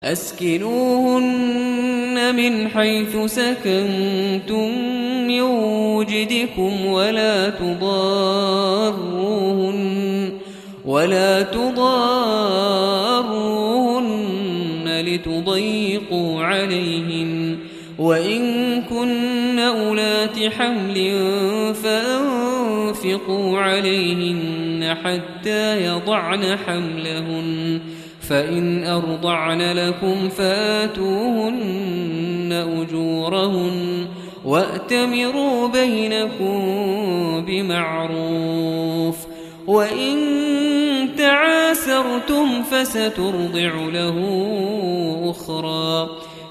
أسكنوهن من حيث سكنتم من وجدكم ولا تضاروهن لتضيقوا عليهن، وإن كن أولات حمل فأنفقوا عليهن حتى يضعن حملهن، فإن أرضعن لكم فآتوهن أجورهن وأتمروا بينكم بمعروف. وإن تعاسرتم فسترضع له أخرى.